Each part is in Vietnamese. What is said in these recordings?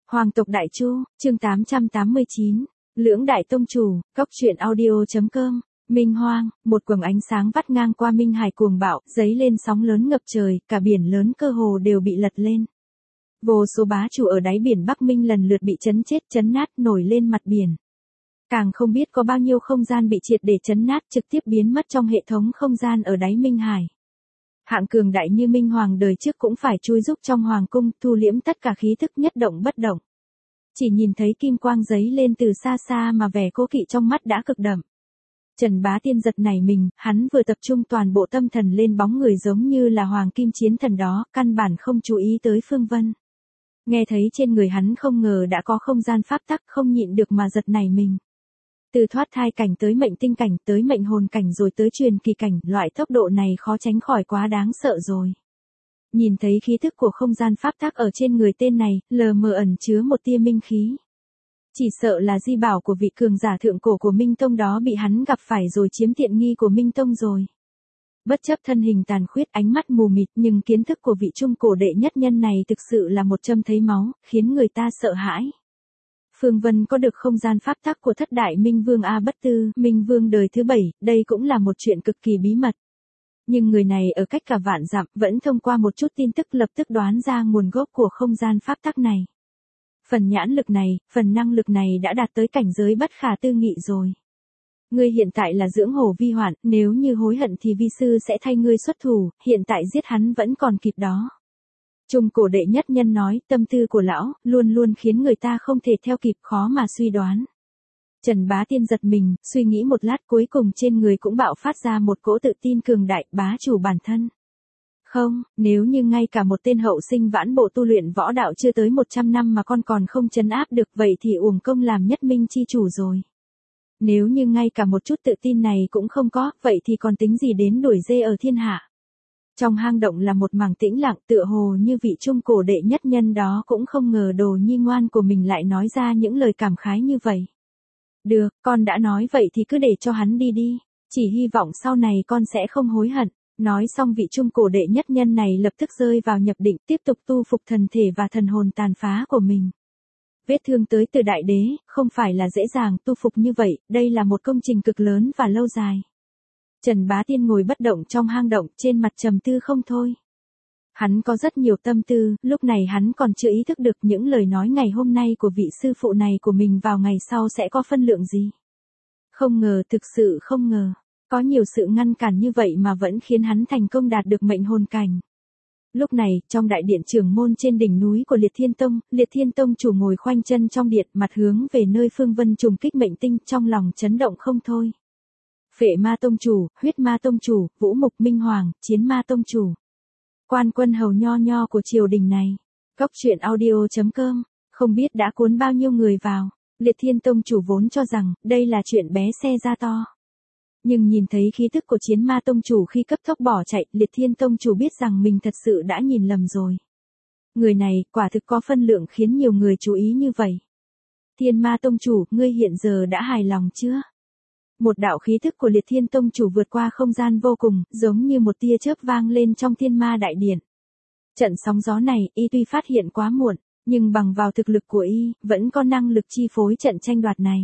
Hoàng tộc Đại Chu, chương 889, Lưỡng Đại Tông Chủ, Cóc truyện audio.com, Minh Hoang, một quầng ánh sáng vắt ngang qua Minh Hải cuồng bạo, giấy lên sóng lớn ngập trời, cả biển lớn cơ hồ đều bị lật lên. Vô số bá chủ ở đáy biển Bắc Minh lần lượt bị chấn chết chấn nát nổi lên mặt biển. Càng không biết có bao nhiêu không gian bị triệt để chấn nát trực tiếp biến mất trong hệ thống không gian ở đáy Minh Hải. Hạng cường đại như Minh Hoàng đời trước cũng phải chui rúc trong hoàng cung, thu liễm tất cả khí thức nhất động bất động. Chỉ nhìn thấy kim quang giấy lên từ xa xa mà vẻ cố kỵ trong mắt đã cực đậm. Trần Bá Tiên giật nảy mình, hắn vừa tập trung toàn bộ tâm thần lên bóng người giống như là hoàng kim chiến thần đó, căn bản không chú ý tới Phương Vân. Nghe thấy trên người hắn không ngờ đã có không gian pháp tắc, không nhịn được mà giật nảy mình. Từ thoát thai cảnh tới mệnh tinh cảnh tới mệnh hồn cảnh rồi tới truyền kỳ cảnh, loại tốc độ này khó tránh khỏi quá đáng sợ rồi. Nhìn thấy khí thức của không gian pháp tắc ở trên người tên này, lờ mờ ẩn chứa một tia minh khí. Chỉ sợ là di bảo của vị cường giả thượng cổ của Minh Tông đó bị hắn gặp phải rồi chiếm tiện nghi của Minh Tông rồi. Bất chấp thân hình tàn khuyết, ánh mắt mù mịt, nhưng kiến thức của vị trung cổ đệ nhất nhân này thực sự là một châm thấy máu, khiến người ta sợ hãi. Phương Vân có được không gian pháp tắc của thất đại Minh Vương A Bất Tư, Minh Vương đời thứ 7, đây cũng là một chuyện cực kỳ bí mật. Nhưng người này ở cách cả vạn dặm vẫn thông qua một chút tin tức lập tức đoán ra nguồn gốc của không gian pháp tắc này. Phần nhãn lực này, phần năng lực này đã đạt tới cảnh giới bất khả tư nghị rồi. Ngươi hiện tại là dưỡng hổ vi hoạn, nếu như hối hận thì vi sư sẽ thay ngươi xuất thủ, hiện tại giết hắn vẫn còn kịp đó. Trung cổ đệ nhất nhân nói, tâm tư của lão, luôn luôn khiến người ta không thể theo kịp, khó mà suy đoán. Trần Bá Tiên giật mình, suy nghĩ một lát cuối cùng trên người cũng bạo phát ra một cỗ tự tin cường đại, bá chủ bản thân. Không, nếu như ngay cả một tên hậu sinh vãn bộ tu luyện võ đạo chưa tới 100 năm mà còn không trấn áp được, vậy thì uổng công làm nhất minh chi chủ rồi. Nếu như ngay cả một chút tự tin này cũng không có, vậy thì còn tính gì đến đuổi dê ở thiên hạ. Trong hang động là một mảng tĩnh lặng, tựa hồ như vị trung cổ đệ nhất nhân đó cũng không ngờ đồ nhi ngoan của mình lại nói ra những lời cảm khái như vậy. Được, con đã nói vậy thì cứ để cho hắn đi đi, chỉ hy vọng sau này con sẽ không hối hận. Nói xong vị trung cổ đệ nhất nhân này lập tức rơi vào nhập định, tiếp tục tu phục thần thể và thần hồn tàn phá của mình. Vết thương tới từ đại đế, không phải là dễ dàng tu phục như vậy, đây là một công trình cực lớn và lâu dài. Trần Bá Tiên ngồi bất động trong hang động, trên mặt trầm tư không thôi. Hắn có rất nhiều tâm tư, lúc này hắn còn chưa ý thức được những lời nói ngày hôm nay của vị sư phụ này của mình vào ngày sau sẽ có phân lượng gì. Không ngờ, thực sự không ngờ, có nhiều sự ngăn cản như vậy mà vẫn khiến hắn thành công đạt được mệnh hồn cảnh. Lúc này, trong đại điện trưởng môn trên đỉnh núi của Liệt Thiên Tông chủ ngồi khoanh chân trong điện, mặt hướng về nơi Phương Vân trùng kích mệnh tinh, trong lòng chấn động không thôi. Phệ Ma Tông chủ, Huyết Ma Tông chủ, Vũ Mục Minh Hoàng, Chiến Ma Tông chủ. Quan quân hầu nho nho của triều đình này. Cóc truyện audio.com, không biết đã cuốn bao nhiêu người vào. Liệt Thiên Tông chủ vốn cho rằng, đây là chuyện bé xe ra to. Nhưng nhìn thấy khí thức của Chiến Ma Tông chủ khi cấp tốc bỏ chạy, Liệt Thiên Tông chủ biết rằng mình thật sự đã nhìn lầm rồi. Người này, quả thực có phân lượng khiến nhiều người chú ý như vậy. Thiên Ma Tông chủ, ngươi hiện giờ đã hài lòng chưa? Một đạo khí thức của Liệt Thiên Tông chủ vượt qua không gian vô cùng, giống như một tia chớp vang lên trong Thiên Ma đại điện. Trận sóng gió này, y tuy phát hiện quá muộn, nhưng bằng vào thực lực của y, vẫn có năng lực chi phối trận tranh đoạt này.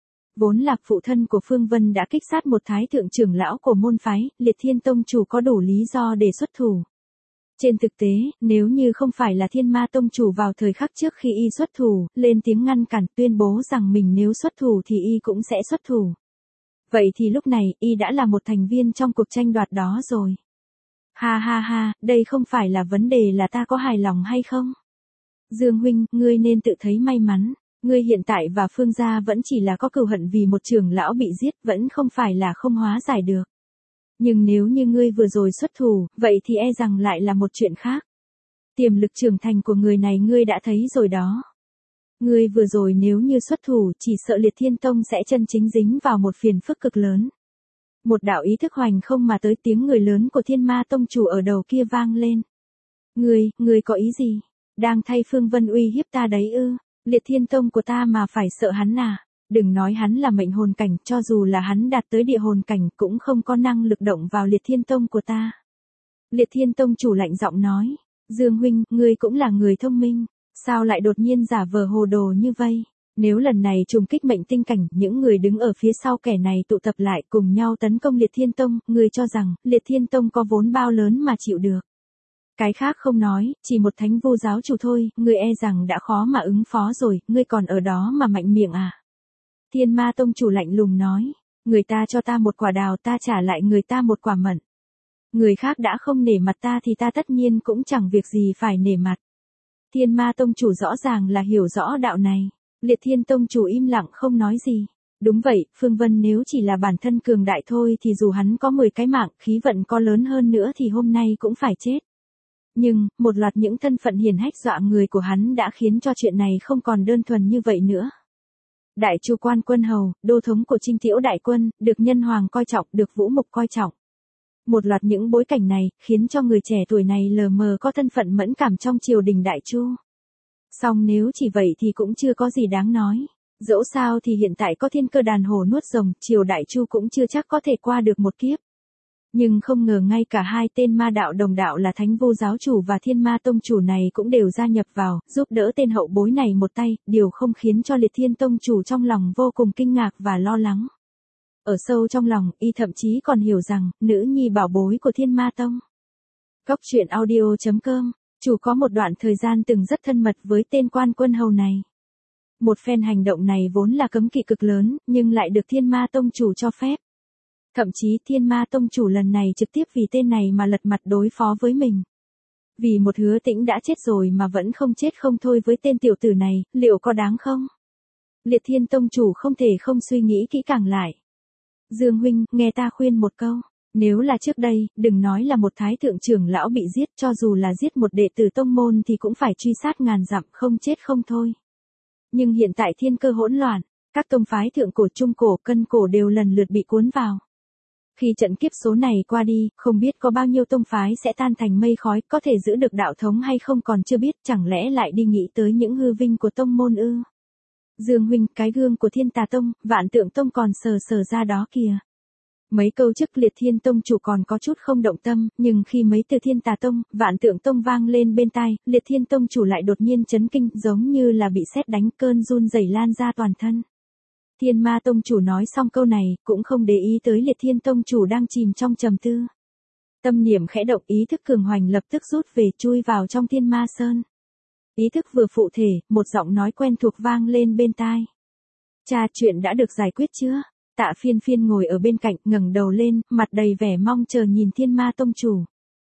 Vốn là phụ thân của Phương Vân đã kích sát một thái thượng trưởng lão của môn phái, Liệt Thiên Tông chủ có đủ lý do để xuất thủ. Trên thực tế, nếu như không phải là Thiên Ma Tông chủ vào thời khắc trước khi y xuất thủ, lên tiếng ngăn cản tuyên bố rằng mình nếu xuất thủ thì y cũng sẽ xuất thủ. Vậy thì lúc này, y đã là một thành viên trong cuộc tranh đoạt đó rồi. Ha ha ha, đây không phải là vấn đề là ta có hài lòng hay không? Dương huynh, ngươi nên tự thấy may mắn. Ngươi hiện tại và Phương gia vẫn chỉ là có cừu hận vì một trưởng lão bị giết, vẫn không phải là không hóa giải được. Nhưng nếu như ngươi vừa rồi xuất thủ, vậy thì e rằng lại là một chuyện khác. Tiềm lực trưởng thành của người này ngươi đã thấy rồi đó. Ngươi vừa rồi nếu như xuất thủ, chỉ sợ Liệt Thiên Tông sẽ chân chính dính vào một phiền phức cực lớn. Một đạo ý thức hoành không mà tới tiếng người lớn của Thiên Ma Tông chủ ở đầu kia vang lên. Ngươi có ý gì? Đang thay Phương Vân uy hiếp ta đấy ư? Liệt Thiên Tông của ta mà phải sợ hắn à? Đừng nói hắn là mệnh hồn cảnh, cho dù là hắn đạt tới địa hồn cảnh cũng không có năng lực động vào Liệt Thiên Tông của ta. Liệt Thiên Tông chủ lạnh giọng nói, Dương huynh, ngươi cũng là người thông minh. Sao lại đột nhiên giả vờ hồ đồ như vây? Nếu lần này trùng kích mệnh tinh cảnh, những người đứng ở phía sau kẻ này tụ tập lại cùng nhau tấn công Liệt Thiên Tông, người cho rằng, Liệt Thiên Tông có vốn bao lớn mà chịu được. Cái khác không nói, chỉ một thánh vô giáo chủ thôi, ngươi e rằng đã khó mà ứng phó rồi, ngươi còn ở đó mà mạnh miệng à? Thiên Ma Tông chủ lạnh lùng nói, người ta cho ta một quả đào ta trả lại người ta một quả mận. Người khác đã không nể mặt ta thì ta tất nhiên cũng chẳng việc gì phải nể mặt. Thiên Ma Tông chủ rõ ràng là hiểu rõ đạo này. Liệt Thiên Tông chủ im lặng không nói gì. Đúng vậy, Phương Vân nếu chỉ là bản thân cường đại thôi thì dù hắn có 10 cái mạng, khí vận có lớn hơn nữa thì hôm nay cũng phải chết. Nhưng, một loạt những thân phận hiển hách dọa người của hắn đã khiến cho chuyện này không còn đơn thuần như vậy nữa. Đại Chu Quan Quân Hầu, đô thống của Trinh Tiễu đại quân, được Nhân Hoàng coi trọng, được Vũ Mục coi trọng. Một loạt những bối cảnh này, khiến cho người trẻ tuổi này lờ mờ có thân phận mẫn cảm trong triều đình Đại Chu. Song nếu chỉ vậy thì cũng chưa có gì đáng nói. Dẫu sao thì hiện tại có thiên cơ đàn hổ nuốt rồng, triều Đại Chu cũng chưa chắc có thể qua được một kiếp. Nhưng không ngờ ngay cả hai tên ma đạo đồng đạo là Thánh Vô Giáo Chủ và Thiên Ma Tông Chủ này cũng đều gia nhập vào, giúp đỡ tên hậu bối này một tay, điều không khiến cho Liệt Thiên Tông Chủ trong lòng vô cùng kinh ngạc và lo lắng. Ở sâu trong lòng, y thậm chí còn hiểu rằng, nữ nhi bảo bối của Thiên Ma Tông. Góc truyện audio.com, chủ có một đoạn thời gian từng rất thân mật với tên Quan Quân Hầu này. Một phen hành động này vốn là cấm kỵ cực lớn, nhưng lại được Thiên Ma Tông Chủ cho phép. Thậm chí Thiên Ma Tông Chủ lần này trực tiếp vì tên này mà lật mặt đối phó với mình. Vì một Hứa Tĩnh đã chết rồi mà vẫn không chết không thôi với tên tiểu tử này, liệu có đáng không? Liệt Thiên Tông Chủ không thể không suy nghĩ kỹ càng lại. Dương huynh, nghe ta khuyên một câu. Nếu là trước đây, đừng nói là một thái thượng trưởng lão bị giết, cho dù là giết một đệ tử tông môn thì cũng phải truy sát ngàn dặm không chết không thôi. Nhưng hiện tại thiên cơ hỗn loạn, các tông phái thượng cổ trung cổ cân cổ đều lần lượt bị cuốn vào. Khi trận kiếp số này qua đi, không biết có bao nhiêu tông phái sẽ tan thành mây khói, có thể giữ được đạo thống hay không còn chưa biết, chẳng lẽ lại đi nghĩ tới những hư vinh của tông môn ư? Dương huynh, cái gương của Thiên Tà Tông, Vạn Tượng Tông còn sờ sờ ra đó kìa. Mấy câu trước Liệt Thiên Tông Chủ còn có chút không động tâm, nhưng khi mấy từ Thiên Tà Tông, Vạn Tượng Tông vang lên bên tai, Liệt Thiên Tông Chủ lại đột nhiên chấn kinh, giống như là bị sét đánh, cơn run rẩy lan ra toàn thân. Thiên Ma Tông Chủ nói xong câu này, cũng không để ý tới Liệt Thiên Tông Chủ đang chìm trong trầm tư. Tâm niệm khẽ động, ý thức cường hoành lập tức rút về, chui vào trong Thiên Ma Sơn. Ý thức vừa phụ thể, một giọng nói quen thuộc vang lên bên tai. Cha, chuyện đã được giải quyết chưa? Tạ Phiên Phiên ngồi ở bên cạnh, ngẩng đầu lên, mặt đầy vẻ mong chờ nhìn Thiên Ma Tông Chủ.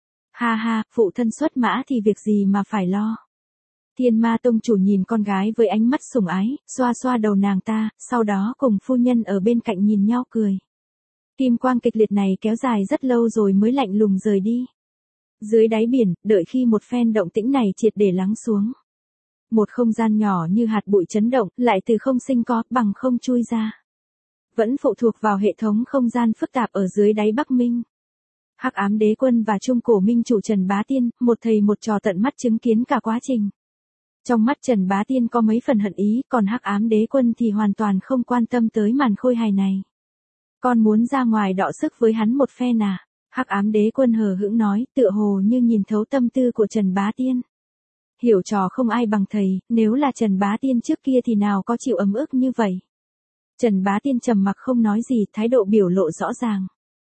Ha ha, phụ thân xuất mã thì việc gì mà phải lo. Thiên Ma Tông Chủ nhìn con gái với ánh mắt sủng ái, xoa xoa đầu nàng ta, sau đó cùng phu nhân ở bên cạnh nhìn nhau cười. Kim quang kịch liệt này kéo dài rất lâu rồi mới lạnh lùng rời đi. Dưới đáy biển, đợi khi một phen động tĩnh này triệt để lắng xuống. Một không gian nhỏ như hạt bụi chấn động, lại từ không sinh có, bằng không chui ra. Vẫn phụ thuộc vào hệ thống không gian phức tạp ở dưới đáy Bắc Minh. Hắc Ám Đế Quân và Trung Cổ Minh Chủ Trần Bá Tiên, một thầy một trò tận mắt chứng kiến cả quá trình. Trong mắt Trần Bá Tiên có mấy phần hận ý, còn Hắc Ám Đế Quân thì hoàn toàn không quan tâm tới màn khôi hài này. Con muốn ra ngoài đọ sức với hắn một phen à? Hắc Ám Đế Quân hờ hững nói, tựa hồ như nhìn thấu tâm tư của Trần Bá Tiên. Hiểu trò không ai bằng thầy, nếu là Trần Bá Tiên trước kia thì nào có chịu ấm ức như vậy. Trần Bá Tiên trầm mặc không nói gì, thái độ biểu lộ rõ ràng.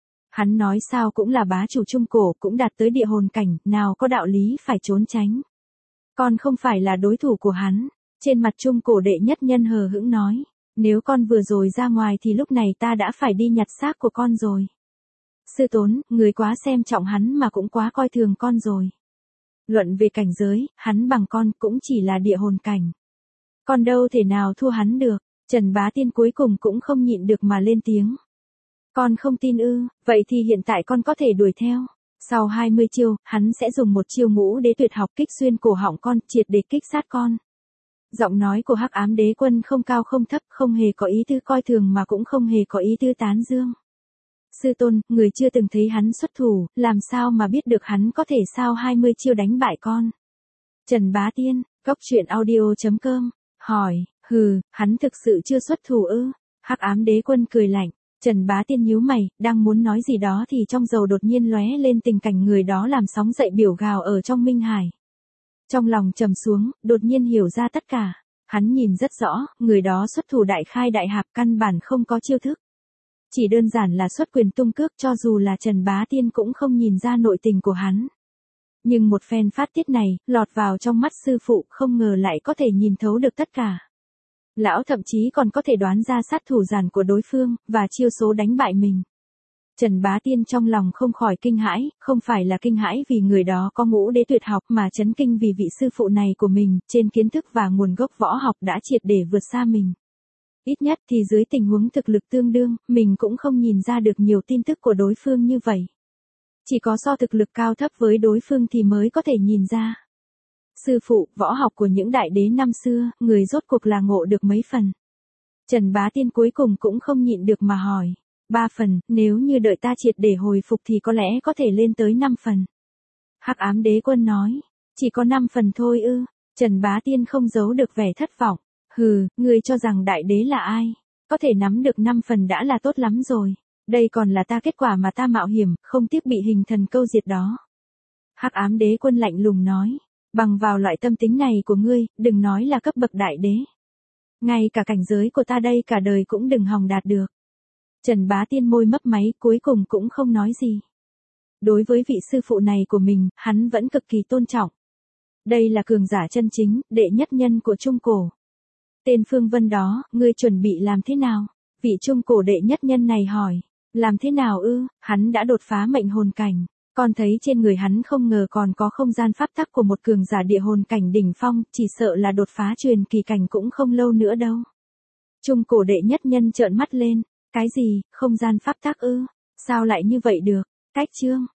Hắn nói sao cũng là bá chủ trung cổ, cũng đạt tới địa hồn cảnh, nào có đạo lý phải trốn tránh. Con không phải là đối thủ của hắn. Trên mặt Trung Cổ đệ nhất nhân hờ hững nói, nếu con vừa rồi ra ngoài thì lúc này ta đã phải đi nhặt xác của con rồi. Sư Tốn, người quá xem trọng hắn mà cũng quá coi thường con rồi. Luận về cảnh giới, hắn bằng con cũng chỉ là địa hồn cảnh. Con đâu thể nào thua hắn được. Trần Bá Tiên cuối cùng cũng không nhịn được mà lên tiếng. Con không tin ư, vậy thì hiện tại con có thể đuổi theo. Sau 20 chiêu, hắn sẽ dùng một chiêu Ngũ Đế Tuyệt Học kích xuyên cổ họng con, triệt để kích sát con. Giọng nói của Hắc Ám Đế Quân không cao không thấp, không hề có ý tư coi thường mà cũng không hề có ý tư tán dương. Sư tôn, người chưa từng thấy hắn xuất thủ, làm sao mà biết được hắn có thể sau 20 chiêu đánh bại con. Trần Bá Tiên, góc truyện audio.com, hỏi, hắn thực sự chưa xuất thủ ư? Hắc Ám Đế Quân cười lạnh. Trần Bá Tiên nhíu mày, đang muốn nói gì đó thì trong dầu đột nhiên lóe lên tình cảnh người đó làm sóng dậy biểu gào ở trong Minh Hải. Trong lòng trầm xuống, đột nhiên hiểu ra tất cả. Hắn nhìn rất rõ, người đó xuất thủ đại khai đại hạp căn bản không có chiêu thức. Chỉ đơn giản là xuất quyền tung cước, cho dù là Trần Bá Tiên cũng không nhìn ra nội tình của hắn. Nhưng một phen phát tiết này, lọt vào trong mắt sư phụ, không ngờ lại có thể nhìn thấu được tất cả. Lão thậm chí còn có thể đoán ra sát thủ giản của đối phương, và chiêu số đánh bại mình. Trần Bá Tiên trong lòng không khỏi kinh hãi, không phải là kinh hãi vì người đó có ngũ đế tuyệt học mà chấn kinh vì vị sư phụ này của mình, trên kiến thức và nguồn gốc võ học đã triệt để vượt xa mình. Ít nhất thì dưới tình huống thực lực tương đương, mình cũng không nhìn ra được nhiều tin tức của đối phương như vậy. Chỉ có so thực lực cao thấp với đối phương thì mới có thể nhìn ra. Sư phụ, võ học của những đại đế năm xưa, người rốt cuộc là ngộ được mấy phần? Trần Bá Tiên cuối cùng cũng không nhịn được mà hỏi. 3 phần, nếu như đợi ta triệt để hồi phục thì có lẽ có thể lên tới 5 phần. Hắc Ám Đế Quân nói. Chỉ có 5 phần thôi ư? Trần Bá Tiên không giấu được vẻ thất vọng. Hừ, ngươi cho rằng đại đế là ai? Có thể nắm được 5 phần đã là tốt lắm rồi. Đây còn là ta kết quả mà ta mạo hiểm, không tiếc bị hình thần câu diệt đó. Hắc Ám Đế Quân lạnh lùng nói. Bằng vào loại tâm tính này của ngươi, đừng nói là cấp bậc đại đế. Ngay cả cảnh giới của ta đây cả đời cũng đừng hòng đạt được. Trần Bá Tiên môi mấp máy cuối cùng cũng không nói gì. Đối với vị sư phụ này của mình, hắn vẫn cực kỳ tôn trọng. Đây là cường giả chân chính, đệ nhất nhân của Trung Cổ. Tên Phương Vân đó, ngươi chuẩn bị làm thế nào? Vị Trung Cổ đệ nhất nhân này hỏi. Làm thế nào ư? Hắn đã đột phá mệnh hồn cảnh. Còn thấy trên người hắn không ngờ còn có không gian pháp tắc của một cường giả địa hồn cảnh đỉnh phong, chỉ sợ là đột phá truyền kỳ cảnh cũng không lâu nữa đâu. Trung Cổ đệ nhất nhân trợn mắt lên. Cái gì, không gian pháp tắc ư? Sao lại như vậy được? Cách chương.